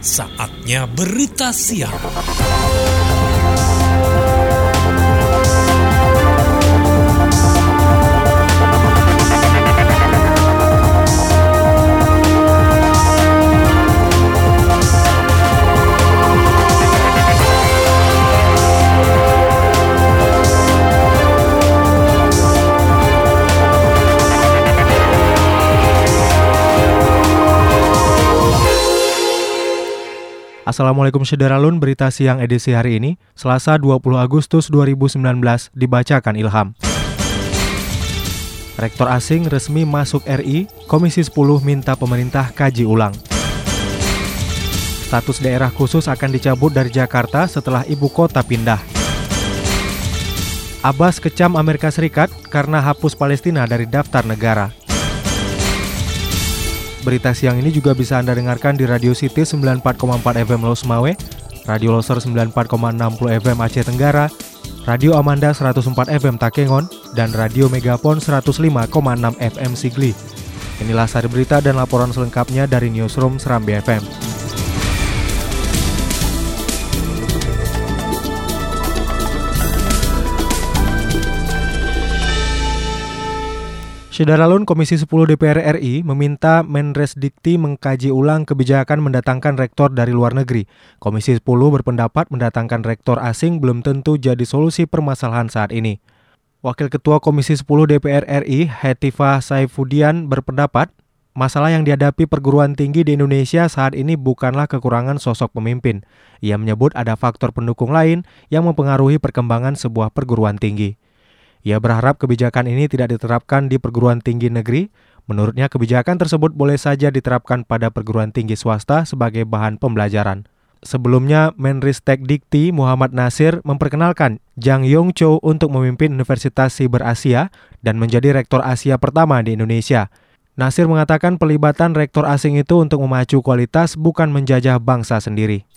Saatnya berita siang. Assalamualaikum Syederalun, berita siang edisi hari ini, Selasa 20 Agustus 2019, dibacakan Ilham. Rektor asing resmi masuk RI, Komisi 10 minta pemerintah kaji ulang. Status daerah khusus akan dicabut dari Jakarta setelah ibu kota pindah. Abbas kecam Amerika Serikat karena hapus Palestina dari daftar negara. Berita siang ini juga bisa Anda dengarkan di Radio City 94,4 FM Los Mawe, Radio Loser 94,60 FM Aceh Tenggara, Radio Amanda 104 FM Takengon, dan Radio Megapon 105,6 FM Sigli. Inilah sari berita dan laporan selengkapnya dari Newsroom Serambi FM. Syederalun, Komisi 10 DPR RI meminta Menresdikti mengkaji ulang kebijakan mendatangkan rektor dari luar negeri. Komisi 10 berpendapat mendatangkan rektor asing belum tentu jadi solusi permasalahan saat ini. Wakil Ketua Komisi 10 DPR RI, Hetifah Saifudian, berpendapat masalah yang dihadapi perguruan tinggi di Indonesia saat ini bukanlah kekurangan sosok pemimpin. Ia menyebut ada faktor pendukung lain yang mempengaruhi perkembangan sebuah perguruan tinggi. Ia berharap kebijakan ini tidak diterapkan di perguruan tinggi negeri. Menurutnya kebijakan tersebut boleh saja diterapkan pada perguruan tinggi swasta sebagai bahan pembelajaran. Sebelumnya, Menristek-Dikti Muhammad Nasir memperkenalkan Jang Yong Cho untuk memimpin Universitas Siber Asia dan menjadi rektor Asia pertama di Indonesia. Nasir mengatakan pelibatan rektor asing itu untuk memacu kualitas bukan menjajah bangsa sendiri.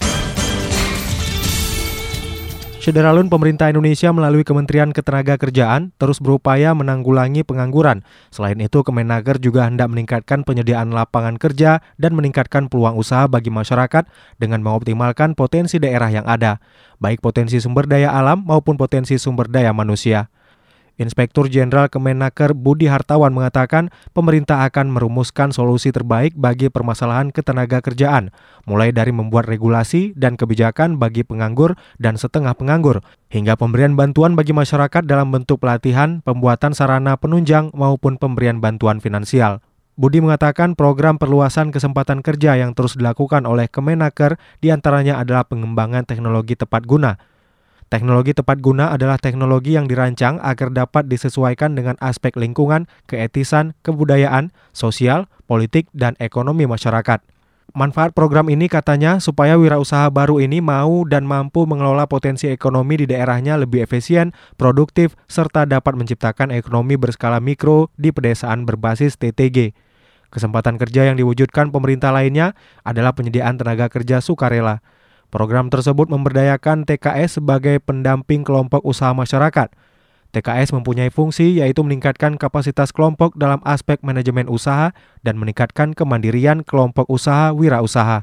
Syederalun, pemerintah Indonesia melalui Kementerian Ketenagakerjaan terus berupaya menanggulangi pengangguran. Selain itu, Kemenaker juga hendak meningkatkan penyediaan lapangan kerja dan meningkatkan peluang usaha bagi masyarakat dengan mengoptimalkan potensi daerah yang ada, baik potensi sumber daya alam maupun potensi sumber daya manusia. Inspektur Jenderal Kemenaker Budi Hartawan mengatakan pemerintah akan merumuskan solusi terbaik bagi permasalahan ketenagakerjaan, mulai dari membuat regulasi dan kebijakan bagi penganggur dan setengah penganggur, hingga pemberian bantuan bagi masyarakat dalam bentuk pelatihan, pembuatan sarana penunjang maupun pemberian bantuan finansial. Budi mengatakan program perluasan kesempatan kerja yang terus dilakukan oleh Kemenaker diantaranya adalah pengembangan teknologi tepat guna. Teknologi tepat guna adalah teknologi yang dirancang agar dapat disesuaikan dengan aspek lingkungan, keetisan, kebudayaan, sosial, politik, dan ekonomi masyarakat. Manfaat program ini katanya supaya wirausaha baru ini mau dan mampu mengelola potensi ekonomi di daerahnya lebih efisien, produktif, serta dapat menciptakan ekonomi berskala mikro di pedesaan berbasis TTG. Kesempatan kerja yang diwujudkan pemerintah lainnya adalah penyediaan tenaga kerja sukarela. Program tersebut memberdayakan TKS sebagai pendamping kelompok usaha masyarakat. TKS mempunyai fungsi yaitu meningkatkan kapasitas kelompok dalam aspek manajemen usaha dan meningkatkan kemandirian kelompok usaha wirausaha.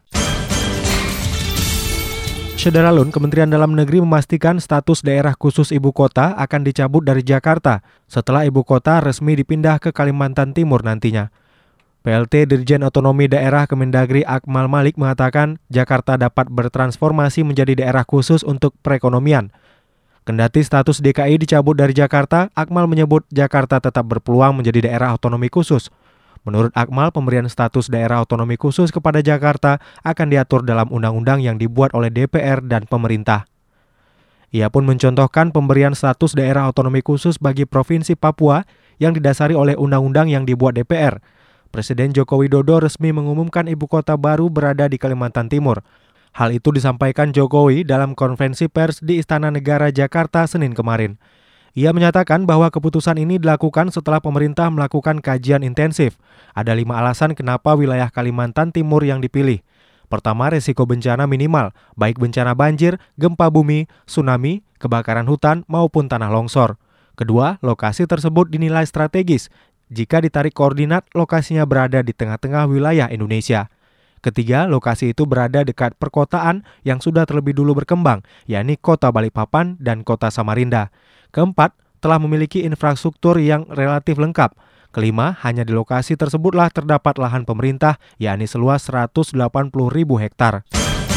Syederalun, Kementerian Dalam Negeri memastikan status daerah khusus ibu kota akan dicabut dari Jakarta setelah ibu kota resmi dipindah ke Kalimantan Timur nantinya. PLT Dirjen Otonomi Daerah Kemendagri Akmal Malik mengatakan Jakarta dapat bertransformasi menjadi daerah khusus untuk perekonomian. Kendati status DKI dicabut dari Jakarta, Akmal menyebut Jakarta tetap berpeluang menjadi daerah otonomi khusus. Menurut Akmal, pemberian status daerah otonomi khusus kepada Jakarta akan diatur dalam undang-undang yang dibuat oleh DPR dan pemerintah. Ia pun mencontohkan pemberian status daerah otonomi khusus bagi Provinsi Papua yang didasari oleh undang-undang yang dibuat DPR. Presiden Joko Widodo resmi mengumumkan ibu kota baru berada di Kalimantan Timur. Hal itu disampaikan Jokowi dalam konferensi pers di Istana Negara Jakarta Senin kemarin. Ia menyatakan bahwa keputusan ini dilakukan setelah pemerintah melakukan kajian intensif. Ada 5 alasan kenapa wilayah Kalimantan Timur yang dipilih. Pertama, resiko bencana minimal, baik bencana banjir, gempa bumi, tsunami, kebakaran hutan, maupun tanah longsor. Kedua, lokasi tersebut dinilai strategis. Jika ditarik koordinat, lokasinya berada di tengah-tengah wilayah Indonesia. Ketiga, lokasi itu berada dekat perkotaan yang sudah terlebih dulu berkembang, yakni Kota Balikpapan dan Kota Samarinda. Keempat, telah memiliki infrastruktur yang relatif lengkap. Kelima, hanya di lokasi tersebutlah terdapat lahan pemerintah, yakni seluas 180.000 hektar.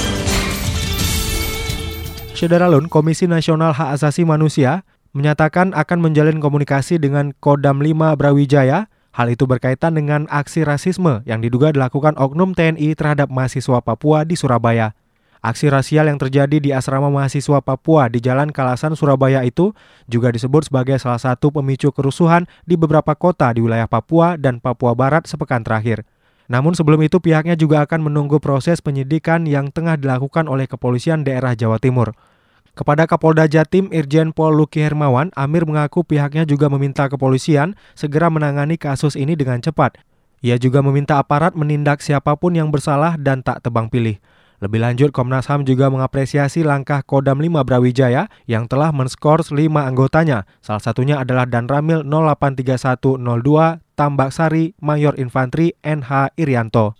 Syederalun, Komisi Nasional Hak Asasi Manusia menyatakan akan menjalin komunikasi dengan Kodam 5 Brawijaya. Hal itu berkaitan dengan aksi rasisme yang diduga dilakukan oknum TNI terhadap mahasiswa Papua di Surabaya. Aksi rasial yang terjadi di asrama mahasiswa Papua di Jalan Kalasan, Surabaya itu juga disebut sebagai salah satu pemicu kerusuhan di beberapa kota di wilayah Papua dan Papua Barat sepekan terakhir. Namun sebelum itu pihaknya juga akan menunggu proses penyidikan yang tengah dilakukan oleh Kepolisian Daerah Jawa Timur. Kepada Kapolda Jatim Irjen Pol Luki Hermawan, Amir mengaku pihaknya juga meminta kepolisian segera menangani kasus ini dengan cepat. Ia juga meminta aparat menindak siapapun yang bersalah dan tak tebang pilih. Lebih lanjut, Komnas HAM juga mengapresiasi langkah Kodam 5 Brawijaya yang telah menskors 5 anggotanya. Salah satunya adalah Danramil 083102 Tambak Sari Mayor Infantri NH Irianto.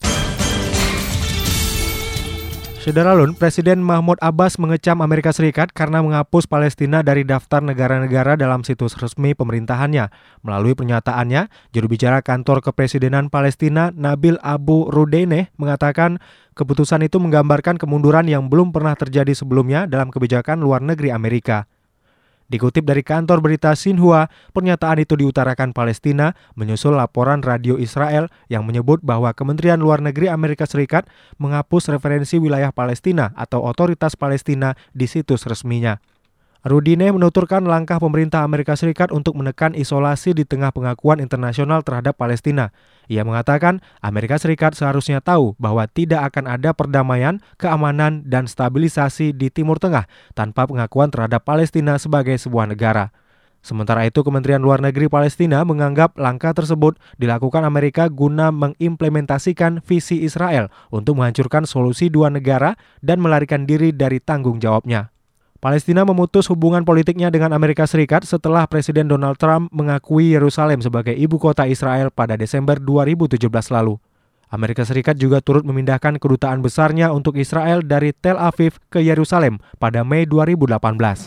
Syederalun, Presiden Mahmud Abbas mengecam Amerika Serikat karena menghapus Palestina dari daftar negara-negara dalam situs resmi pemerintahannya. Melalui pernyataannya, juru bicara kantor kepresidenan Palestina Nabil Abu Rudeyneh mengatakan keputusan itu menggambarkan kemunduran yang belum pernah terjadi sebelumnya dalam kebijakan luar negeri Amerika. Dikutip dari kantor berita Xinhua, pernyataan itu diutarakan Palestina menyusul laporan radio Israel yang menyebut bahwa Kementerian Luar Negeri Amerika Serikat menghapus referensi wilayah Palestina atau Otoritas Palestina di situs resminya. Rudeyneh menuturkan langkah pemerintah Amerika Serikat untuk menekan isolasi di tengah pengakuan internasional terhadap Palestina. Ia mengatakan Amerika Serikat seharusnya tahu bahwa tidak akan ada perdamaian, keamanan, dan stabilisasi di Timur Tengah tanpa pengakuan terhadap Palestina sebagai sebuah negara. Sementara itu, Kementerian Luar Negeri Palestina menganggap langkah tersebut dilakukan Amerika guna mengimplementasikan visi Israel untuk menghancurkan solusi dua negara dan melarikan diri dari tanggung jawabnya. Palestina memutus hubungan politiknya dengan Amerika Serikat setelah Presiden Donald Trump mengakui Yerusalem sebagai ibu kota Israel pada Desember 2017 lalu. Amerika Serikat juga turut memindahkan kedutaan besarnya untuk Israel dari Tel Aviv ke Yerusalem pada Mei 2018.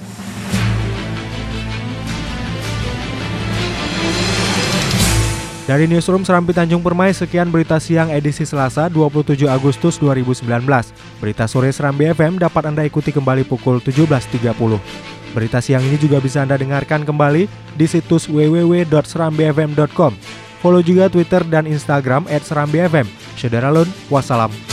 Dari Newsroom Serambi Tanjung Permai, sekian berita siang edisi Selasa 27 Agustus 2019. Berita sore Serambi FM dapat Anda ikuti kembali pukul 17.30. Berita siang ini juga bisa Anda dengarkan kembali di situs www.serambifm.com. Follow juga Twitter dan Instagram @serambifm. Syederalun, wassalam.